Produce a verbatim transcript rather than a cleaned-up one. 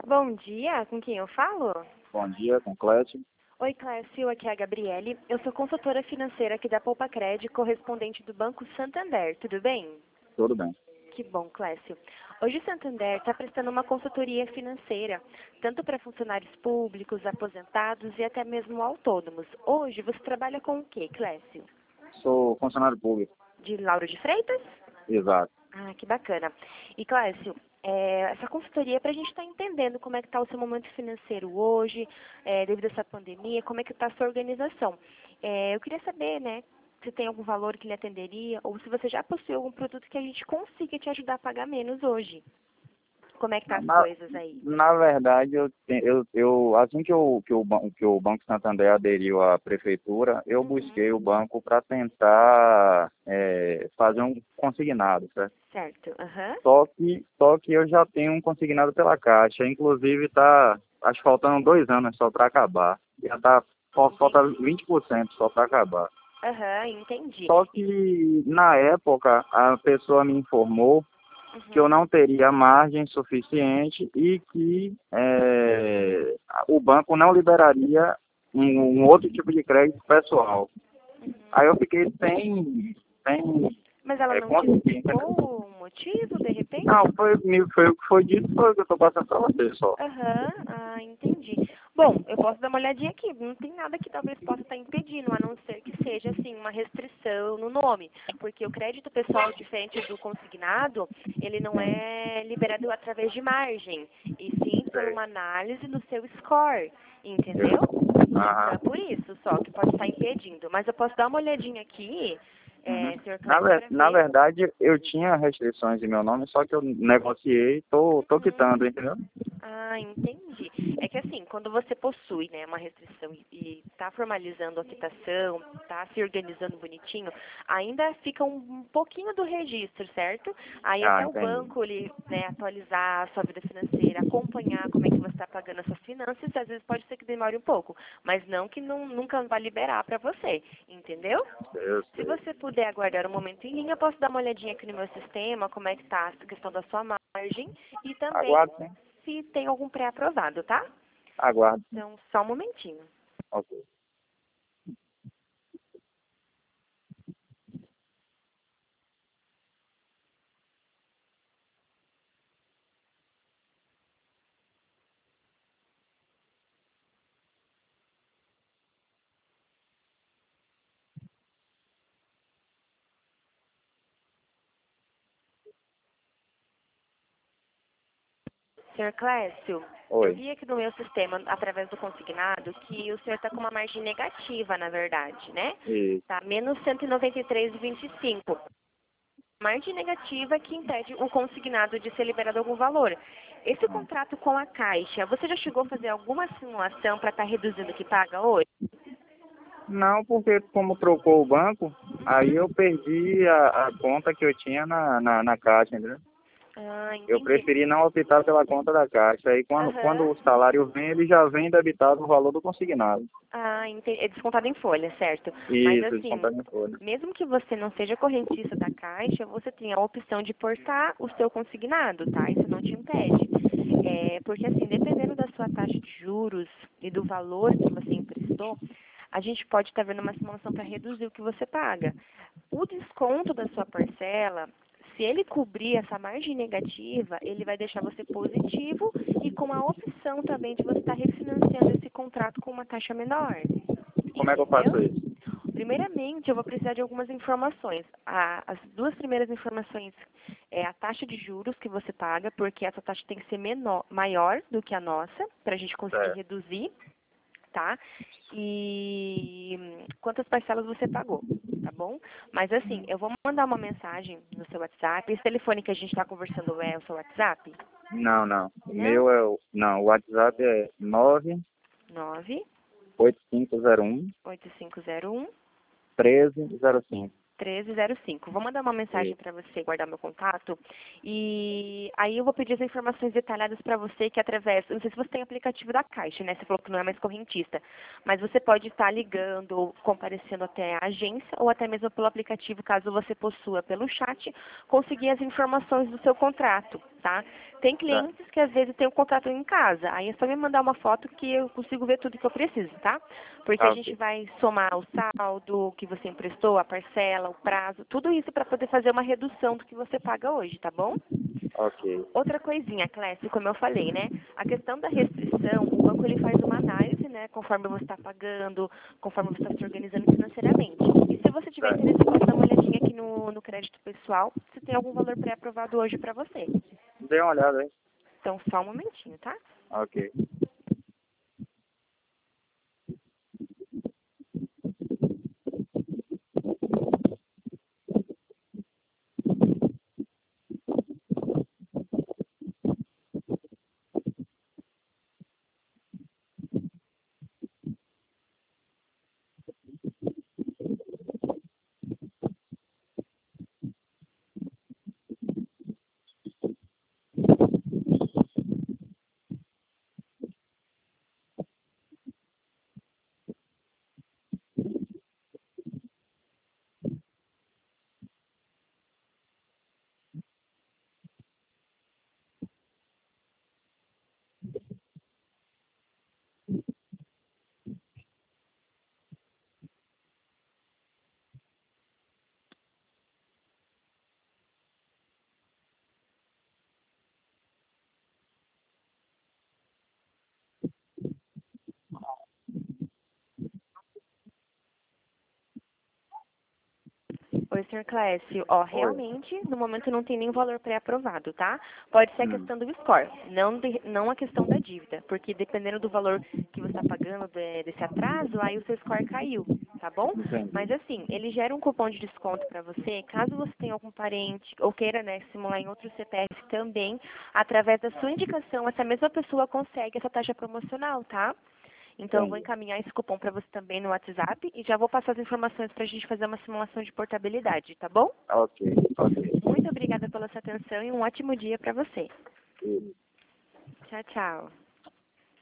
Bom dia, com quem eu falo? Bom dia, com Clécio. Oi, Clécio, aqui é a Gabriele. Eu sou consultora financeira aqui da Poupa Cred, correspondente do Banco Santander. Tudo bem? Tudo bem. Que bom, Clécio. Hoje o Santander está prestando uma consultoria financeira, tanto para funcionários públicos, aposentados e até mesmo autônomos. Hoje você trabalha com o quê, Clécio? Sou funcionário público. De Lauro de Freitas? Exato. Ah, que bacana. E, Clécio, é, essa consultoria é para a gente estar entendendo como é que está o seu momento financeiro hoje, é, devido a essa pandemia, como é que está a sua organização. É, eu queria saber, né, se tem algum valor que lhe atenderia, ou se você já possui algum produto que a gente consiga te ajudar a pagar menos hoje. Como é que tá as Na, coisas aí? na verdade, eu, te- eu, eu assim que, eu, que, o, ban- que o Banco Santander aderiu à prefeitura, eu Uhum. busquei o banco para tentar é, fazer um consignado, certo? Certo, aham. Só que, só que eu já tenho um consignado pela Caixa, inclusive está, acho que faltando dois anos só para acabar. Já tá, só falta vinte por cento só para acabar. Aham, entendi. Só que, na época, a pessoa me informou que eu Uhum. não teria margem suficiente e que é, o banco não liberaria um, um outro tipo de crédito pessoal. Aí eu fiquei sem, sem Mas ela é, não te conseguir, entendeu? explicou o motivo, de repente? Não, foi, me- foi o que foi dito, foi o que eu estou passando para você só. Aham, ah, entendi. Bom, eu posso dar uma olhadinha aqui. Não tem nada que talvez possa estar impedindo, a não ser que seja, assim, uma restrição no nome. Porque o crédito pessoal, diferente do consignado, ele não Sim, é liberado através de margem, e sim por sei. uma análise no seu score, Eu, entendeu? Então aham. é por isso só que pode estar impedindo. Mas eu posso dar uma olhadinha aqui, Uhum. é, senhor Na, Clécio, ver- para na ver. verdade, eu tinha restrições em meu nome, só que eu negociei e tô, tô Uhum. quitando, entendeu? Ah, entendi. É que assim, quando você possui, né, uma restrição e está formalizando a quitação, está se organizando bonitinho, ainda fica um, um pouquinho do registro, certo? Aí Ah, até o entendi. banco, ele, né, atualizar a sua vida financeira, acompanhar como é que você está pagando as suas finanças, às vezes pode ser que demore um pouco, mas não que não, nunca vai liberar para você, entendeu? Eu Se sei. você puder aguardar um momento em linha, eu posso dar uma olhadinha aqui no meu sistema, como é que está a questão da sua margem e também Aguardo, sim. se tem algum pré-aprovado, tá? Aguardo, sim. Então, só um momentinho. Ok. senhor Clécio, eu Oi. vi aqui no meu sistema, através do consignado, que o senhor está com uma margem negativa, na verdade, né? E, Tá menos cento e noventa e três vírgula vinte e cinco. Margem negativa que impede o consignado de ser liberado algum valor. Esse hum. contrato com a Caixa, você já chegou a fazer alguma simulação para estar reduzindo o que paga hoje? Não, porque como trocou o banco, aí Uhum. eu perdi a, a conta que eu tinha na, na, na Caixa, entendeu? Ah, Eu entendi. preferi não optar pela conta da Caixa. Aí quando, quando Aham. o salário vem, ele já vem debitado o valor do consignado. Ah, ente- é descontado em folha, certo. Mas Isso, assim, descontado em folha. mesmo que você não seja correntista da Caixa, você tem a opção de portar o seu consignado, tá? Isso não te impede. É, porque assim, dependendo da sua taxa de juros e do valor que você emprestou, a gente pode estar vendo uma simulação para reduzir o que você paga. O desconto da sua parcela, se ele cobrir essa margem negativa, ele vai deixar você positivo e com a opção também de você estar refinanciando esse contrato com uma taxa menor. Como é que eu faço Entendeu? isso? Primeiramente, eu vou precisar de algumas informações. A- as duas primeiras informações é a taxa de juros que você paga, porque essa taxa tem que ser menor, maior do que a nossa, para a gente conseguir É. reduzir, tá? E hum, quantas parcelas você pagou, tá bom? Mas assim, eu vou mandar uma mensagem no seu WhatsApp. Esse telefone que a gente está conversando é o seu WhatsApp? Não, não. O Não? meu é o. Não, o WhatsApp é nove nove oito cinco zero um oito cinco zero um treze zero cinco. treze zero cinco. Vou mandar uma mensagem para você guardar meu contato e aí eu vou pedir as informações detalhadas para você que através, não sei se você tem aplicativo da Caixa, né? Você falou que não é mais correntista, mas você pode estar ligando ou comparecendo até a agência ou até mesmo pelo aplicativo, caso você possua pelo chat, conseguir as informações do seu contrato. tá? Tem clientes que às vezes tem o contrato em casa, aí é só me mandar uma foto que eu consigo ver tudo que eu preciso, tá? Porque Tá, a gente vai somar o saldo que você emprestou, a parcela, o prazo, tudo isso para poder fazer uma redução do que você paga hoje, tá bom? ok. Outra coisinha, Clécio, como eu falei, né? A questão da restrição, o banco ele faz uma análise, né? Conforme você está pagando, conforme você está se organizando financeiramente. E se você tiver Certo. interesse, pode dar uma olhadinha aqui no, no crédito pessoal, se tem algum valor pré-aprovado hoje para você. Dê uma olhada aí. Então, só um momentinho, tá? Ok. Oi, senhor Clécio. Ó, Oi. realmente, no momento não tem nenhum valor pré-aprovado, tá? Pode ser a Hum, questão do score, não, de- não a questão da dívida, porque dependendo do valor que você está pagando de- desse atraso, aí o seu score caiu, tá bom? entendi. Mas assim, ele gera um cupom de desconto para você, caso você tenha algum parente ou queira, né, simular em outro C P F também, através da sua indicação, essa mesma pessoa consegue essa taxa promocional, tá? Então, eu vou Entendi. encaminhar esse cupom para você também no WhatsApp e já vou passar as informações para a gente fazer uma simulação de portabilidade, tá bom? Ok, ok. Muito obrigada pela sua atenção e um ótimo dia para você. E- Tchau, tchau.